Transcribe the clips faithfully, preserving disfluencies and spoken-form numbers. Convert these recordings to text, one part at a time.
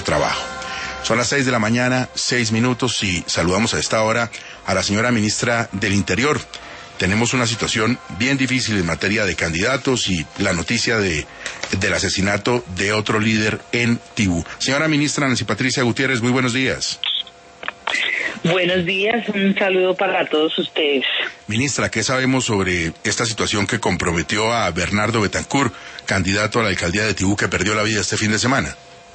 trabajo. Son las seis de la mañana, seis minutos, y saludamos a esta hora a la señora ministra del Interior. Tenemos una situación bien difícil en materia de candidatos y la noticia de del asesinato de otro líder en Tibú. Señora ministra Nancy Patricia Gutiérrez, muy buenos días. Buenos días, un saludo para todos ustedes. Ministra, ¿qué sabemos sobre esta situación que comprometió a Bernardo Betancur, candidato a la alcaldía de Tibú, que perdió la vida este fin de semana?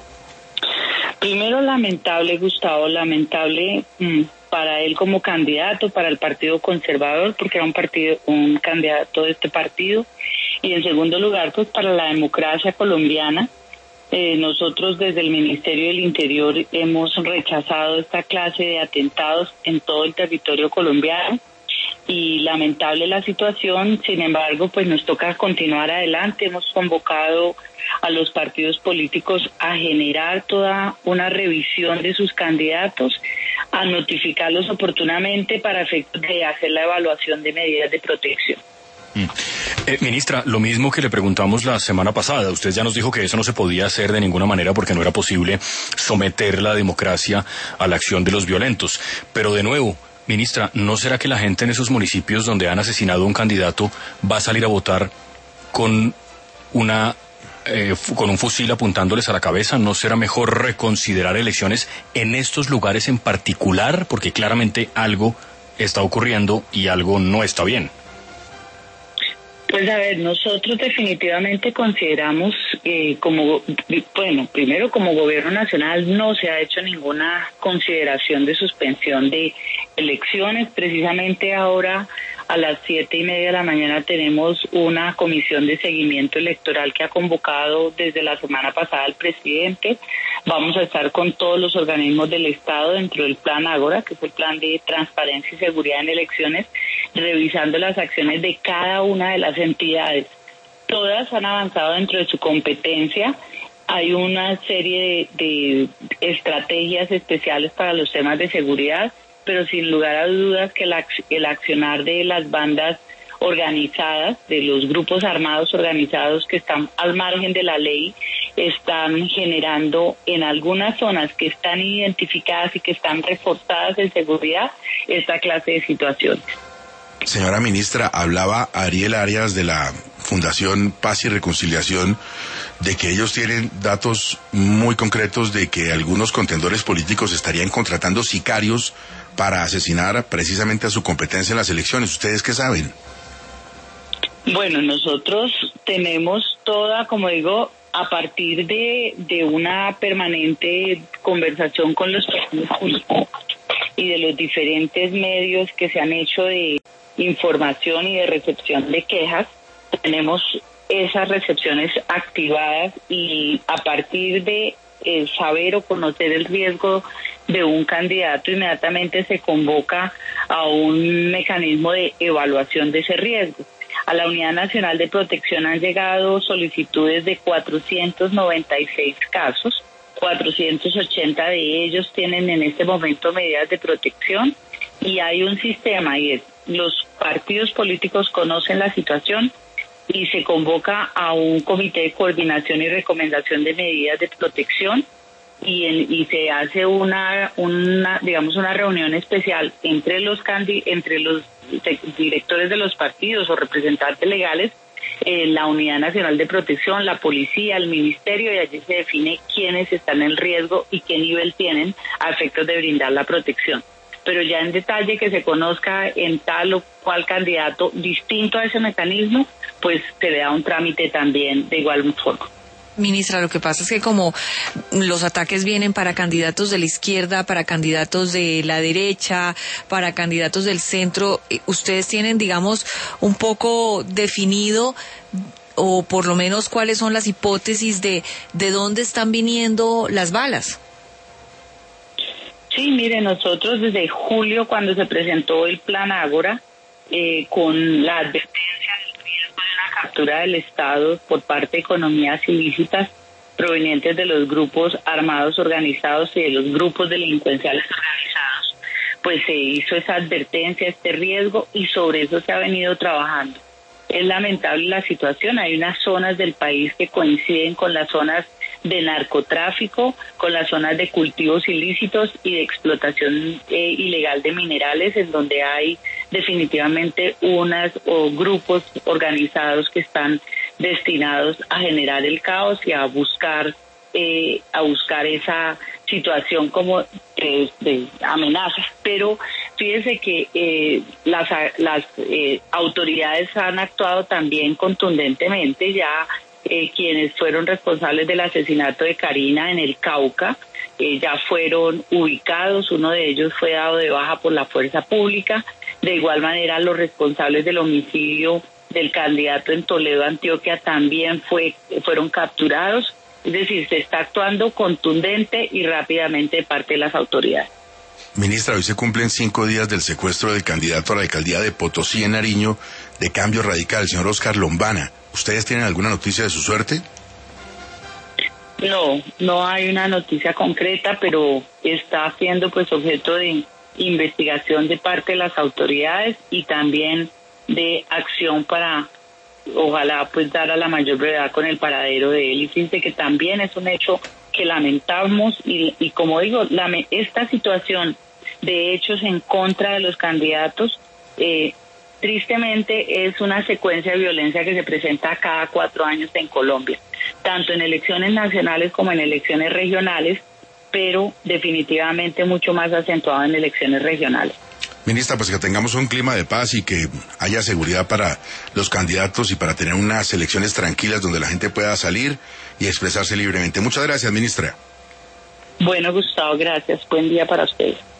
Primero, lamentable, Gustavo, lamentable mmm, para él como candidato, para el Partido Conservador, porque era un partido, un candidato de este partido, y en segundo lugar, pues para la democracia colombiana. Eh, nosotros desde el Ministerio del Interior hemos rechazado esta clase de atentados en todo el territorio colombiano, y lamentable la situación. Sin embargo, pues nos toca continuar adelante. Hemos convocado a los partidos políticos a generar toda una revisión de sus candidatos, a notificarlos oportunamente para efectos de hacer la evaluación de medidas de protección. Mm. Eh, ministra, lo mismo que le preguntamos la semana pasada. Usted ya nos dijo que eso no se podía hacer de ninguna manera porque no era posible someter la democracia a la acción de los violentos. Pero de nuevo, ministra, ¿no será que la gente en esos municipios donde han asesinado a un candidato va a salir a votar con una eh, con un fusil apuntándoles a la cabeza? ¿No será mejor reconsiderar elecciones en estos lugares en particular? Porque claramente algo está ocurriendo y algo no está bien. Pues a ver, nosotros definitivamente consideramos eh, como, bueno, primero como gobierno nacional no se ha hecho ninguna consideración de suspensión de elecciones. Precisamente ahora a las siete y media de la mañana tenemos una comisión de seguimiento electoral que ha convocado desde la semana pasada el presidente. Vamos a estar con todos los organismos del Estado dentro del Plan Ágora, que es el Plan de Transparencia y Seguridad en Elecciones, revisando las acciones de cada una de las entidades. Todas han avanzado dentro de su competencia. Hay una serie de, de estrategias especiales para los temas de seguridad, pero sin lugar a dudas que el, el accionar de las bandas organizadas, de los grupos armados organizados que están al margen de la ley, están generando en algunas zonas que están identificadas y que están reforzadas en seguridad esta clase de situaciones. Señora ministra, hablaba Ariel Arias de la Fundación Paz y Reconciliación de que ellos tienen datos muy concretos de que algunos contendores políticos estarían contratando sicarios para asesinar precisamente a su competencia en las elecciones. ¿Ustedes qué saben? Bueno, nosotros tenemos toda, como digo, a partir de, de una permanente conversación con los partidos políticos y de los diferentes medios que se han hecho de información y de recepción de quejas, tenemos esas recepciones activadas, y a partir de eh, saber o conocer el riesgo de un candidato, inmediatamente se convoca a un mecanismo de evaluación de ese riesgo. A la Unidad Nacional de Protección han llegado solicitudes de cuatrocientos noventa y seis casos, cuatrocientos ochenta de ellos tienen en este momento medidas de protección, y hay un sistema, y es, los partidos políticos conocen la situación y se convoca a un comité de coordinación y recomendación de medidas de protección, y, en, y se hace una, una, digamos, una reunión especial entre los candi- entre los directores de los partidos o representantes legales, eh, la Unidad Nacional de Protección, la policía, el ministerio, y allí se define quiénes están en riesgo y qué nivel tienen a efectos de brindar la protección. Pero ya en detalle que se conozca en tal o cual candidato distinto a ese mecanismo, pues se le da un trámite también de igual forma. Ministra, lo que pasa es que como los ataques vienen para candidatos de la izquierda, para candidatos de la derecha, para candidatos del centro, ustedes tienen, digamos, un poco definido, o por lo menos cuáles son las hipótesis de de dónde están viniendo las balas. Sí, mire, nosotros desde julio, cuando se presentó el Plan Ágora, eh, con la advertencia del riesgo de una captura del Estado por parte de economías ilícitas provenientes de los grupos armados organizados y de los grupos delincuenciales organizados, pues se hizo esa advertencia, este riesgo, y sobre eso se ha venido trabajando. Es lamentable la situación, hay unas zonas del país que coinciden con las zonas de narcotráfico, con las zonas de cultivos ilícitos y de explotación eh, ilegal de minerales, en donde hay definitivamente unas o grupos organizados que están destinados a generar el caos y a buscar eh, a buscar esa situación como de, de amenaza. Pero fíjese que eh, las, las eh, autoridades han actuado también contundentemente. Ya eh, quienes fueron responsables del asesinato de Karina en el Cauca eh, ya fueron ubicados, uno de ellos fue dado de baja por la fuerza pública. De igual manera, los responsables del homicidio del candidato en Toledo, Antioquia, también fue fueron capturados. Es decir, se está actuando contundente y rápidamente de parte de las autoridades. Ministra, hoy se cumplen cinco días del secuestro del candidato a la alcaldía de Potosí, en Nariño, de Cambio Radical, el señor Oscar Lombana. ¿Ustedes tienen alguna noticia de su suerte? No, no hay una noticia concreta, pero está siendo pues objeto de investigación de parte de las autoridades y también de acción para, ojalá, pues dar a la mayor brevedad con el paradero de él. Y fíjense que también es un hecho que lamentamos y, y como digo, la, esta situación de hechos en contra de los candidatos, eh, tristemente es una secuencia de violencia que se presenta cada cuatro años en Colombia, tanto en elecciones nacionales como en elecciones regionales, pero definitivamente mucho más acentuado en elecciones regionales. Ministra, pues que tengamos un clima de paz y que haya seguridad para los candidatos y para tener unas elecciones tranquilas donde la gente pueda salir y expresarse libremente. Muchas gracias, ministra. Bueno, Gustavo, gracias. Buen día para ustedes.